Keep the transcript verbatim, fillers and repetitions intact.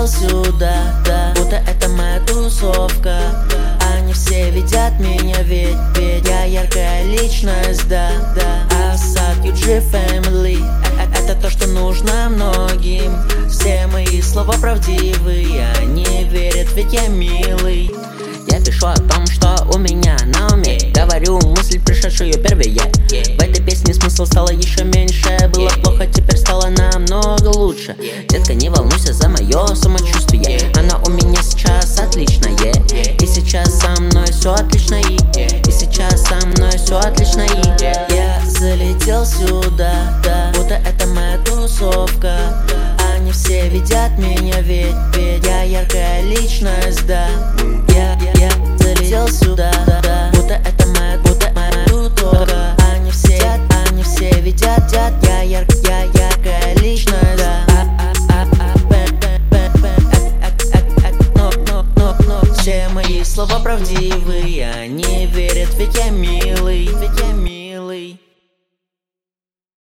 залетел сюда, да, будто это моя тусовка. Они все видят меня, ведь, ведь я яркая личность, да, да. Асад ю джи Family, это то, что нужно многим. Все мои слова правдивые, они верят, ведь я милый. Я пишу о том, что у меня на уме, говорю мысль, пришедшую первее. В этой песне смысл стало еще меньше. Было плохо, теперь стало намного лучше. Детка, не волнуйся за мое самочувствие, оно у меня сейчас отличное. И сейчас со мной все отлично, и, и сейчас со мной все отлично, и я залетел сюда, да, будто это моя тусовка. Они все видят меня, ведь, ведь я яркая личность, да. Я, я, я залетел сюда, да, да, будто это моя, будто моя тусовка. Они все, они все видят, дят, я яркая, я яркая личность, да. Все мои слова правдивые, они верят, ведь я милый, ведь я милый.